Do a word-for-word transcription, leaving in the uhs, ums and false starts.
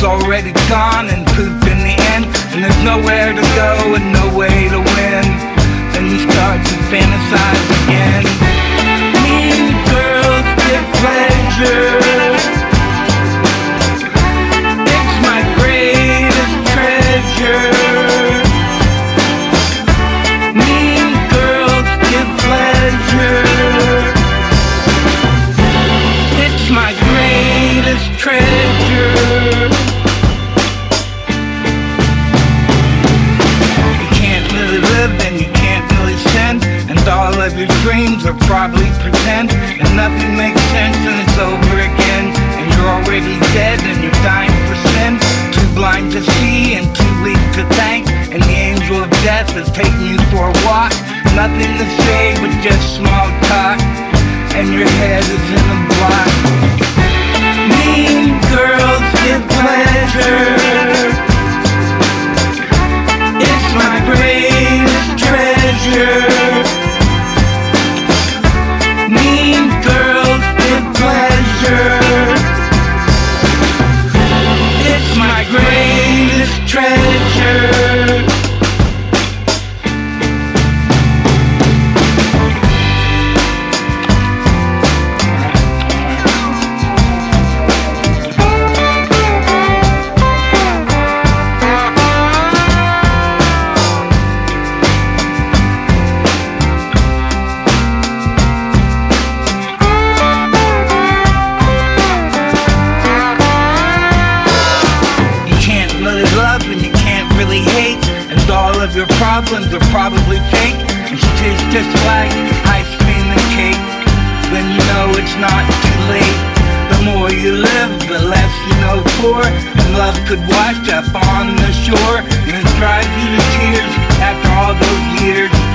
is already gone and pooped in the end, and there's nowhere to go and no way to win. Then you start to fantasize again. Mean girls get pleasure. It's my greatest treasure. Mean girls get pleasure. It's my greatest treasure. You can't really live and you can't really sin, and all of your dreams are probably pretend, and nothing makes sense and it's over again, and you're already dead and you're dying for sin, too blind to see and too weak to thank, and the angel of death is taking you for a walk, nothing to say but just small talk, and your head is in a block. Mean girls get pleasure. It's my greatest treasure. Mean girls get pleasure. It's my greatest treasure. All of your problems are probably fake, and she tastes just like ice cream and cake. When you know it's not too late, the more you live, the less you know for, and love could wash up on the shore, and it drives you to tears after all those years.